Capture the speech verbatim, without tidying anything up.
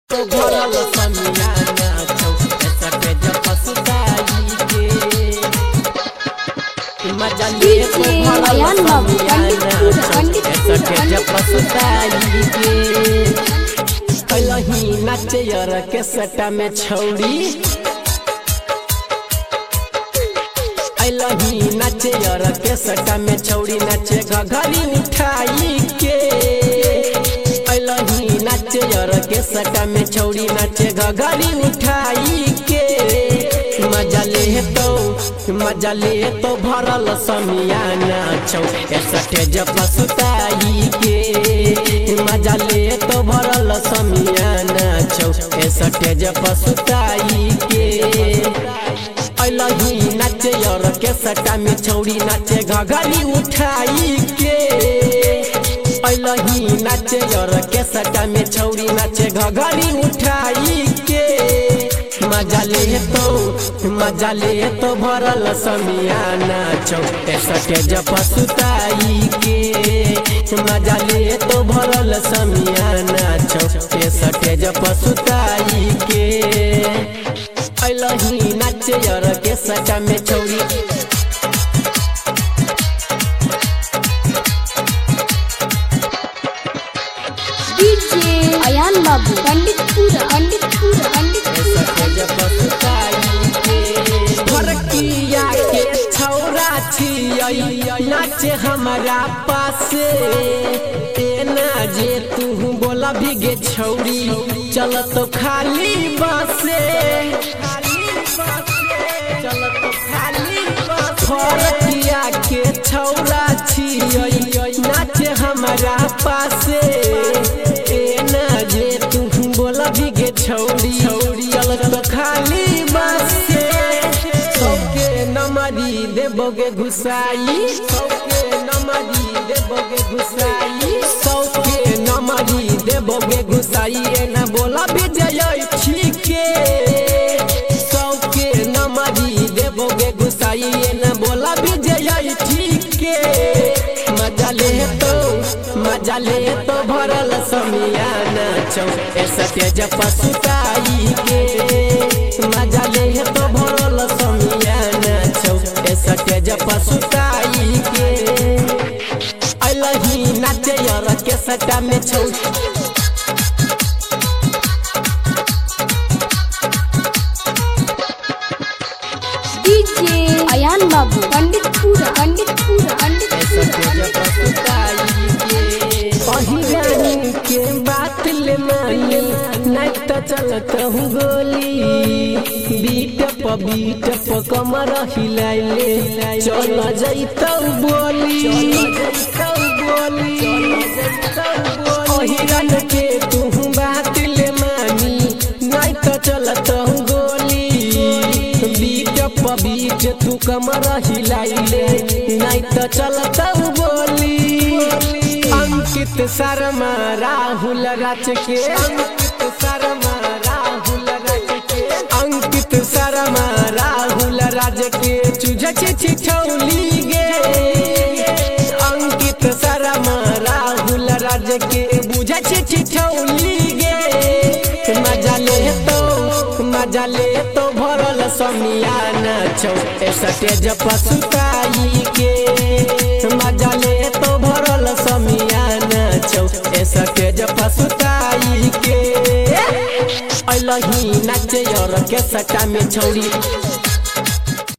तो भरल समियाना छौ ऐसा के जब पसुताई के मजा ले तो भरल समियाना छौ ऐसा के जब पसुताई के कलही नाचे यार के सटा में छौड़ी कलही नाचे यार के सटा में छौड़ी नाचे घघरी उठाई के नाचे यार के सटा में छौड़ी नाचे घघरी उठाई के मजा ले तो मजा ले तो भरल समियाना छौ सटे जब पसुताई के मजा ले तो भरल समियाना छौ सटे जब पसुताई के अलही नाचे यार के सटा में छौड़ी नाचे घघरी उठाई के अलही नाचे यार के सटा में छौड़ी नाचे घघरी उठाई के मजा ले तो मजा ले तो भरल समियाना छौ सटे जब पसुताई के मजा ले तो भरल समियाना छौ सटे जब पसुताई के अलही नाचे यार के सटा में छौड़ी अयान बाबू पंडितपुरा पंडितपुरा पंडितपुरा जब पसुताई के फरकिया के छौरा छियै नाचे हमारा पासे एना जे तू बोला भी गे छौरी चल तो खाली बसे चल तो खाली फरकिया के छौरा छियै नाचे हमारा पासे छौड़ी चल तो खाली बसे सबके नमरी देबोगे घुसाई सबके नमरी देबोगे घुसाई सबके नमरी देबोगे घुसाई ना बोला भी जय ठीके सबके नमरी देबोगे घुसाई ना बोला भी जय ठीके मजा ले तो मजा ले तो भरल समियाना छौ सटे जब पसुताई के मजा ले तो भरल समियाना छौ सटे जब पसुताई के अलही नाचे यार के सटा में छौ डीजे अयान बाबू पंडितपुरा पंडितपुरा पंडितपुरा पहिरानी के बात ले मानी नहीं तो चलत हूँ गोली बीट प बीट प कमर हिलाइले चल जैतौ बोली पहिरान के तू बात ले मानी नहीं तो चलत हूँ गोली बीट प बीट तू कमर हिलाइले नहीं तो चलत हूँ बोली अंकित शर्मा राहुल राज के अंकित शर्मा राहुल राज के अंकित शर्मा राहुल राज के चुझे छिछौली गे अंकित शर्मा राहुल राज के बुझे छिछौली गे मजा ले तो मजा ले तो भरल समियाना छौ सटे जब पसुताई के मजा ले तो भरल समियाना छौ सटे जब पसुताई के अलही नाचे यार के सटा में छौड़ी